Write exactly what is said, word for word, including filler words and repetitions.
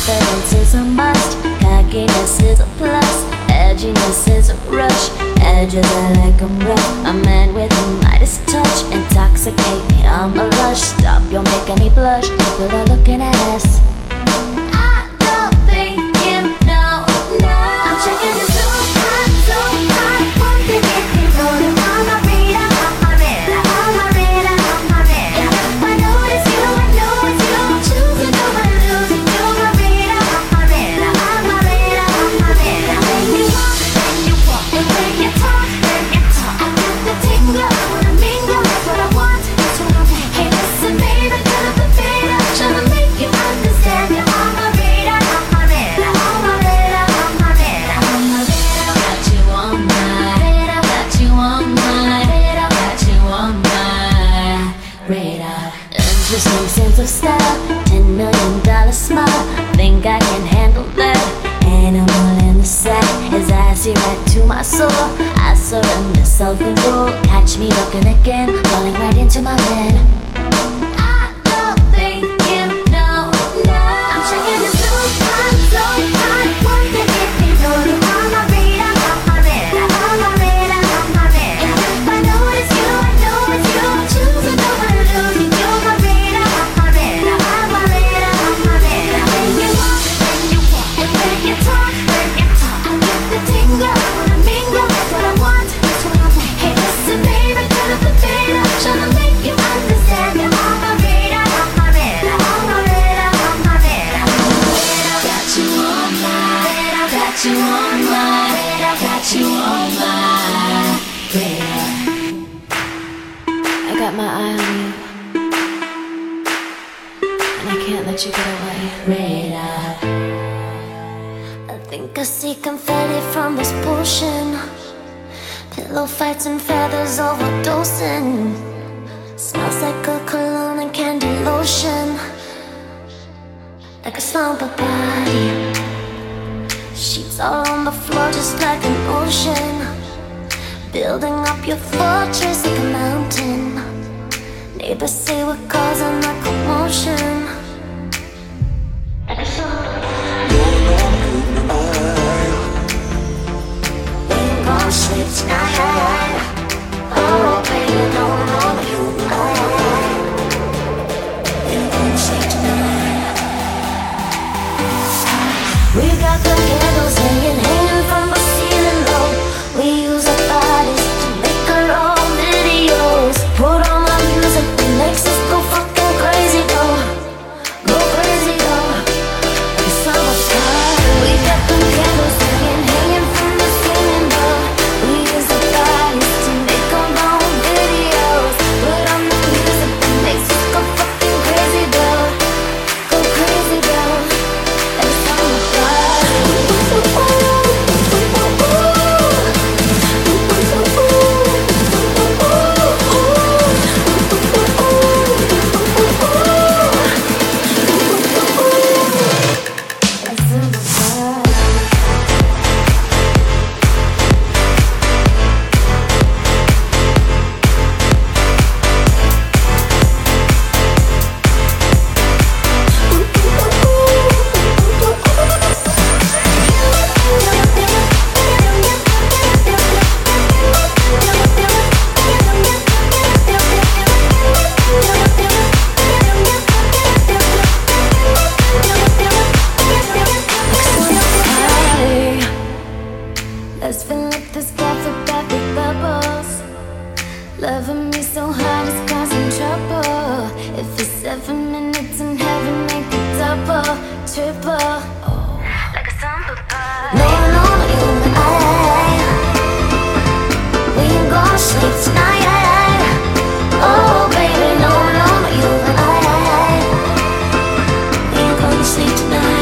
Confidence is a must, cockiness is a plus, edginess is a rush, edges are like a rough. A man with a Midas touch, intoxicate me, I'm a rush. Stop, you're making me blush, people are looking at us. I don't think you know, no. I'm checking the zoo, I'm so hot, one thing if you know that I'm a reader, I'm a reader, I'm a reader, I'm a reader. And if I notice you, I know it's you, I'm choosing over losing. You're a reader, I'm a reader, I'm a reader, I'm a reader. When you walk, when you walk, and when you talk, when you talk, I got the tingle, I wanna mingle, that's what I want, that's what I want. Hey, listen, baby, turn up the fader, tryna make you understand me. I'm a reader, I'm a reader, I'm a reader, I'm a reader, I'm a reader. Got you on my radar, got you on my radar, got you on my radar. Interesting sense of style, ten million dollar smile. Think I can handle that? Animal in the sack, his eyes see right to my soul. I surrender self-control. Catch me looking again, falling right into my bed. I don't think you know, no. I'm checking the zoo, I'm so hot. One thing if you know that I'm a reader, I'm a reader, I'm a reader, I'm a reader. And if I notice you, I know it's you, I'm choosing over losing. You're a reader, I'm a reader, I'm a reader, I'm a reader. When you walk, when you walk, and when you talk, when you talk, I get the tingle, I wanna mingle, that's what I want, that's what I want. Hey, listen, baby, turn up the fader, tryna make you understand me. I'm a reader, I'm a reader, I'm a reader, I'm a reader, I'm a reader. Got you on my radar, got you on my radar, got you on my radar. I got my eye on you, and I can't let you get away. Radar. I think I see confetti from this potion. Pillow fights and feathers overdosing. Smells like a cologne and candy lotion. Like a slumber party. Sheets all on the floor just like an ocean. Building up your fortress like a mountain. Neighbors say we're causing a commotion. Like a slumber party. We ain't gonna sleep tonight. Oh baby, don't know you. We ain't gonna sleep tonight. We got the candles hanging, hanging from the ceiling low. We use our bodies to make our own videos. Put on the music that makes us go fucking crazy, go, go crazy, go. Like a summer party. We got the candles hanging, hanging from the ceiling low. We use our bodies to make our own videos. Put on the music that makes us go fucking crazy, go, go crazy, go. Like a summer party. Let's fill up this coffee back with bubbles. Loving me so hard it's causing trouble. If it's seven minutes in heaven, make it double, triple. Oh. Like a summer party. No, no, you and I, we ain't gonna sleep tonight. Oh baby, no, no, you and I, we ain't gonna sleep tonight.